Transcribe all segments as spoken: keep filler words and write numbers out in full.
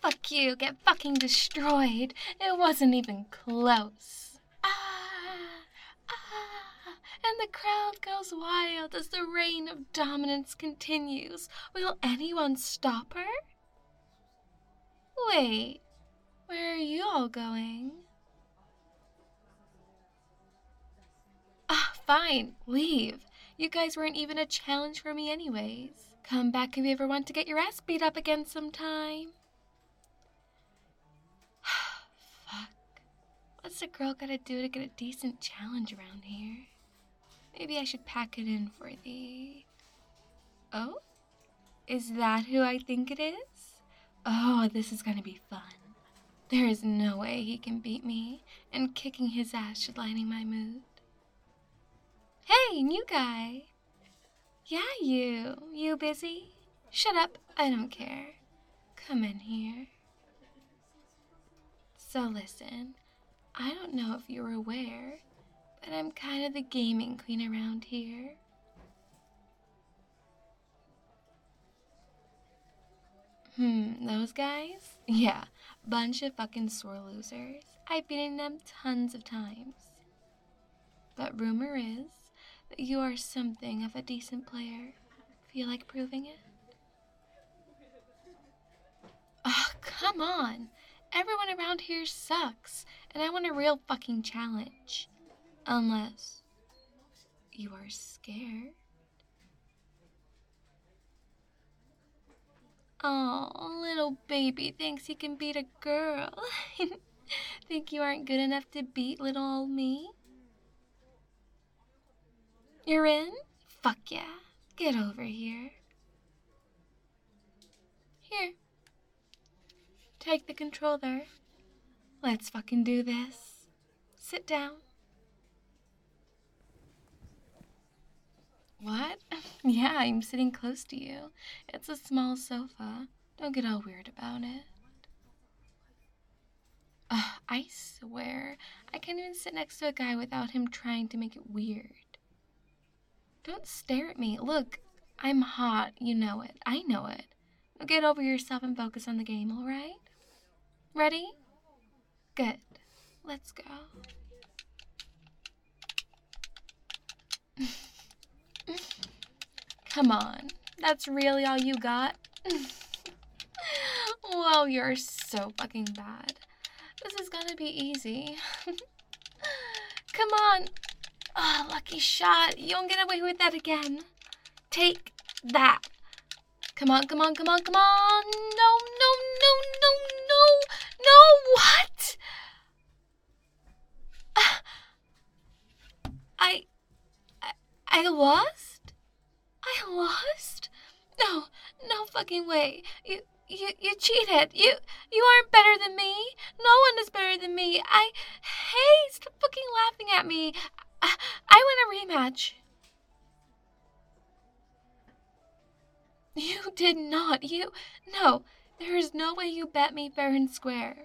fuck you. Get fucking destroyed. It wasn't even close. Ah, ah, and the crowd goes wild as the reign of dominance continues. Will anyone stop her? Wait, where are you all going? Ah, fine, leave. You guys weren't even a challenge for me anyways. Come back if you ever want to get your ass beat up again sometime. Fuck. What's a girl gotta do to get a decent challenge around here? Maybe I should pack it in for thee. Oh? Is that who I think it is? Oh, this is gonna be fun. There is no way he can beat me, and kicking his ass should lighten my mood. Hey, new guy. Yeah, you. You busy? Shut up, I don't care. Come in here. So listen, I don't know if you're aware, but I'm kind of the gaming queen around here. Hmm, those guys? Yeah, bunch of fucking sore losers. I've beaten them tons of times. But rumor is that you are something of a decent player. Feel like proving it? Oh, come on. Everyone around here sucks, and I want a real fucking challenge. Unless you are scared. Oh, little baby thinks he can beat a girl. Think you aren't good enough to beat little old me? You're in? Fuck yeah. Get over here. Here. Take the controller. Let's fucking do this. Sit down. What? Yeah, I'm sitting close to you. It's a small sofa. Don't get all weird about it. Ugh, I swear, I can't even sit next to a guy without him trying to make it weird. Don't stare at me. Look, I'm hot. You know it. I know it. Now get over yourself and focus on the game, alright? Ready? Good. Let's go. Come on. That's really all you got? Whoa, you're so fucking bad. This is gonna be easy. Come on. Oh, lucky shot. You won't get away with that again. Take that. Come on, come on, come on, come on. No, no, no, no, no. No, what? I, I, I lost? I lost? No, no fucking way. You, you, you cheated. You, you aren't better than me. No one is better than me. I, hey, stop fucking laughing at me. I, I want a rematch. You did not. You, no, there is no way you bet me fair and square.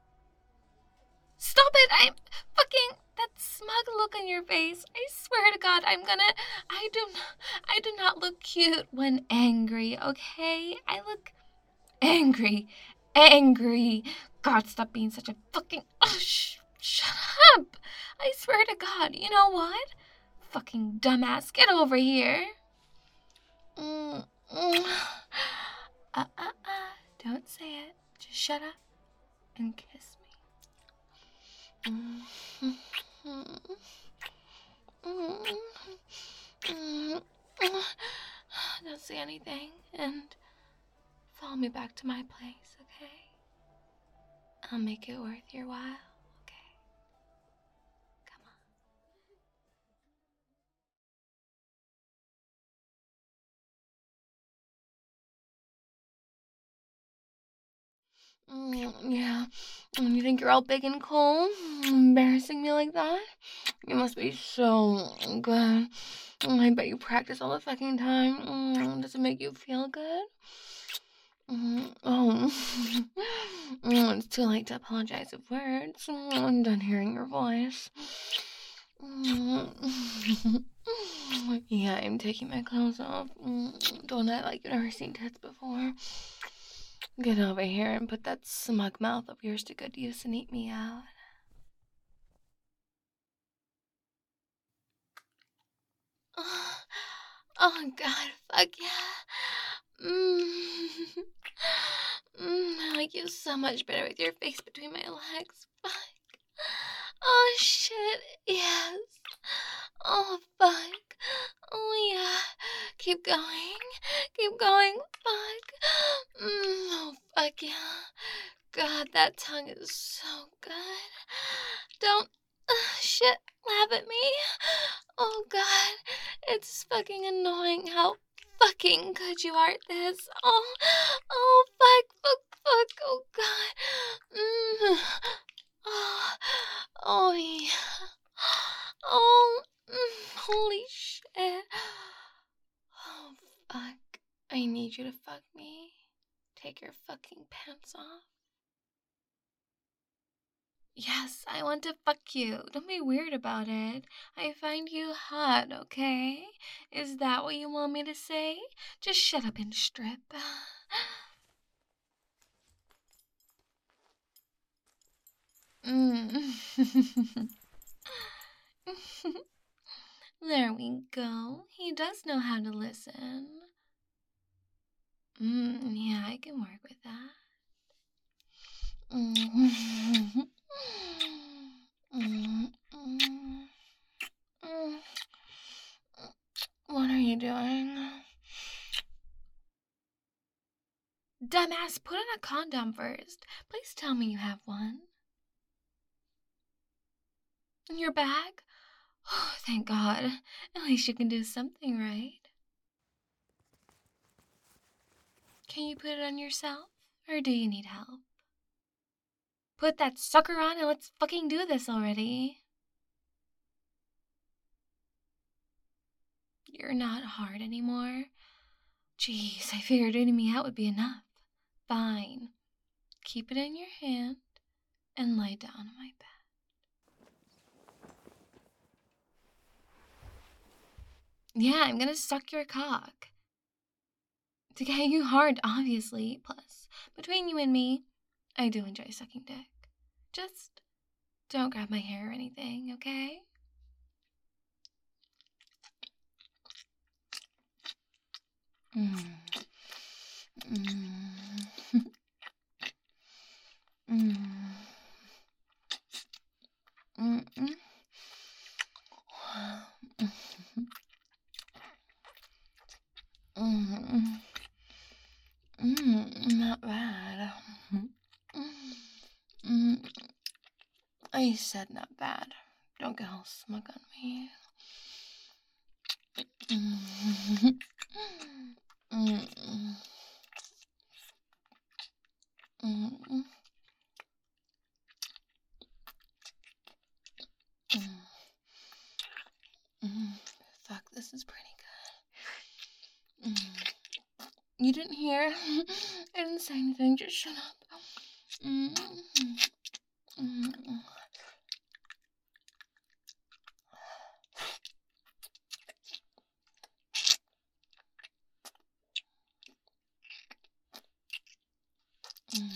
Stop it. I'm fucking, that smug look on your face. I swear to God, I'm gonna, I do not, I do not look cute when angry, okay? I look angry, angry. God, stop being such a fucking, oh, sh- shut up. I swear to God, you know what? Fucking dumbass, get over here. Mm, mm. Uh, uh, uh, don't say it. Just shut up and kiss me. Don't say anything and follow me back to my place, okay? I'll make it worth your while, okay? Come on. Mm, yeah, and you think you're all big and cool, embarrassing me like that? You must be so good. I bet you practice all the fucking time. Mm, does it make you feel good? Mm, oh, mm, it's too late to apologize with words. Mm, I'm done hearing your voice. Mm, yeah, I'm taking my clothes off. Mm, don't act like you've never seen tits before. Get over here and put that smug mouth of yours to good use and eat me out. Oh, oh God, fuck yeah. Mmm. Mm, I like you so much better with your face between my legs. Fuck. Oh shit, yes. Oh fuck. Oh yeah. Keep going. Keep going. Fuck. Mm, oh fuck yeah. God, that tongue is so good. Don't. Uh, shit, laugh at me. Oh god, it's fucking annoying how fucking good you are at this. Oh, oh fuck, fuck, fuck. Oh god. Mm. Oh, oh yeah. Oh, mm, holy shit. Oh fuck. I need you to fuck me. Take your fucking pants off. Yes, I want to fuck you. Don't be weird about it. I find you hot, okay? Is that what you want me to say? Just shut up and strip. Mm. There we go. He does know how to listen. Mm, yeah, I can work with that. Mm. Mm, mm, mm. What are you doing? Dumbass, put on a condom first. Please tell me you have one. In your bag? Oh, thank God. At least you can do something right. Can you put it on yourself? Or do you need help? Put that sucker on and let's fucking do this already. You're not hard anymore. Jeez, I figured eating me out would be enough. Fine. Keep it in your hand and lie down on my bed. Yeah, I'm gonna suck your cock. To get you hard, obviously. Plus, between you and me, I do enjoy sucking dick. Just don't grab my hair or anything, okay? Mm. Mm. Mm. Mm-mm. Mm. Mm. Not bad. Mm. I said not bad. Don't get all smug on me. Mm. Mm. Mm. Mm. Mm. Fuck, this is pretty good. Mm. You didn't hear? I didn't say anything, just shut up. Mm. Mm. Mm.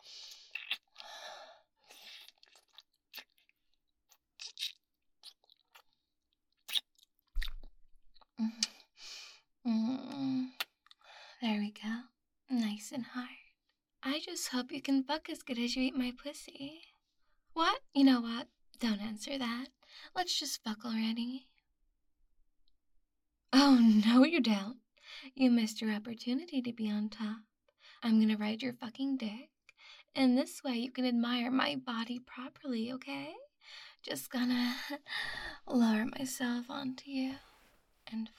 Mm. There we go. Nice and hard. I just hope you can fuck as good as you eat my pussy. What? You know what? Don't answer that. Let's just fuck already. Oh, no, you don't. You missed your opportunity to be on top. I'm gonna ride your fucking dick. And this way you can admire my body properly, okay? Just gonna lower myself onto you and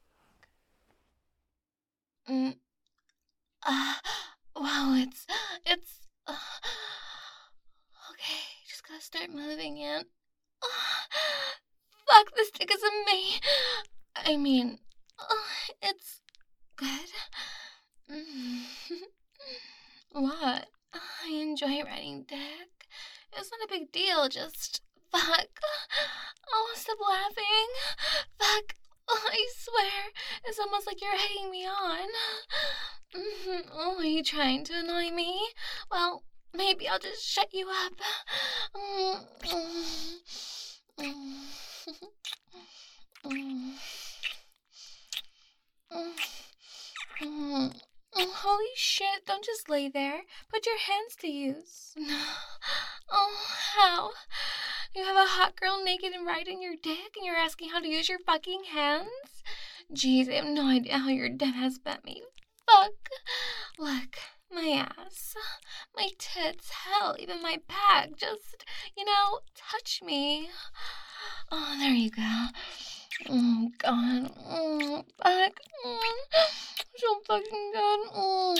fuck. Mm. Uh, wow, it's, it's, uh, okay, just gotta start moving in. Uh, fuck, this dick is a me. I mean, uh, it's good. Mm. What? I enjoy riding dick. It's not a big deal, just fuck. Oh, stop laughing. Fuck. Oh, I swear, it's almost like you're egging me on. Mhm. Oh, are you trying to annoy me? Well, maybe I'll just shut you up. Mm, mm, mm, mm, mm, mm. Oh, holy shit, don't just lay there. Put your hands to use. Oh, how? You have a hot girl naked and riding your dick and you're asking how to use your fucking hands? Jeez, I have no idea how your dad has bet me. Fuck. Look, my ass, my tits, hell, even my back. Just, you know, touch me. Oh, there you go. Oh, God. Oh, back. Oh, so fucking good. Oh,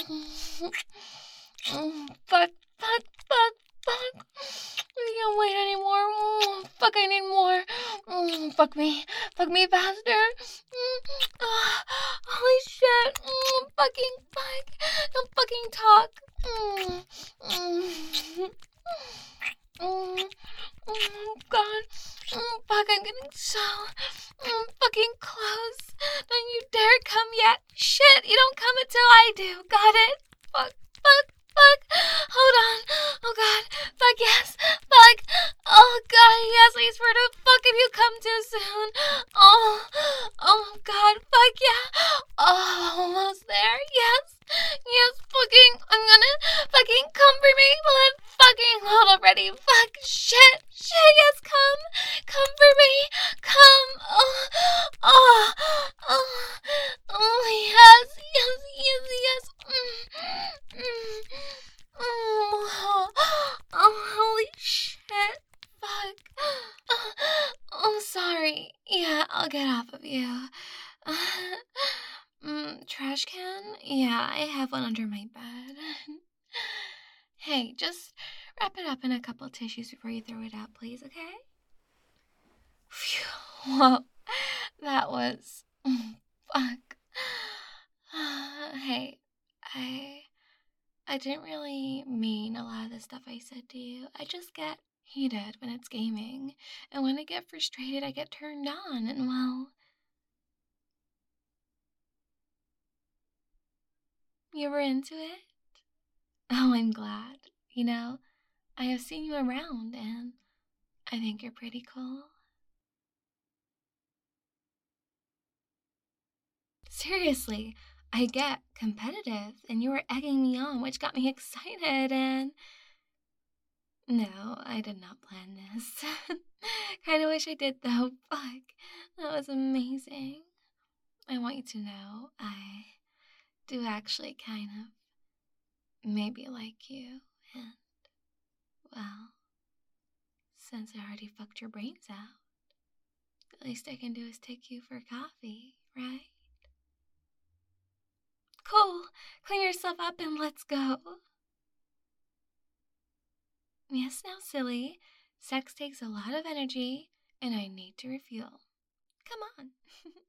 oh, fuck, fuck, fuck, fuck. I can't wait anymore. Oh, fuck, I need more. Oh, fuck me. Fuck me faster. Mm, ah, holy shit. Mm, fucking fuck. Don't fucking talk. Mm, mm, mm, oh, God. Oh, fuck, I'm getting so mm, fucking close. Don't you dare come yet. Shit, you don't come until I do. Got it? Fuck, fuck, fuck. Hold on. Oh, God. Fuck, yes. Fuck. Oh, God, yes. I swear to fuck if you come too soon. Oh, oh, God. Fuck, yeah. Oh, almost there. Yes. Yes, fucking. I'm gonna fucking come for me. Will it fucking hold already? Fuck, shit. Shit, yes, come. Come for me. Come. Oh, oh, oh, oh, yes, yes, yes, yes. Mm, mm, oh, oh, holy shit. Fuck. Oh, oh, sorry. Yeah, I'll get off of you. Uh, mm, trash can? Yeah, I have one under my bed. Hey, just wrap it up in a couple tissues before you throw it out, please, okay? Phew. Whoa, that was... mm, fuck. Hey, I... I didn't really mean a lot of the stuff I said to you. I just get heated when it's gaming. And when I get frustrated, I get turned on, and well... You were into it? Oh, I'm glad. You know, I have seen you around, and I think you're pretty cool. Seriously, I get competitive, and you were egging me on, which got me excited, and... No, I did not plan this. Kinda wish I did, though. Fuck, that was amazing. I want you to know I do actually kind of maybe like you, and, well, since I already fucked your brains out, the least I can do is take you for coffee, right? Cool. Clean yourself up and let's go. Yes, now, silly. Sex takes a lot of energy, and I need to refuel. Come on.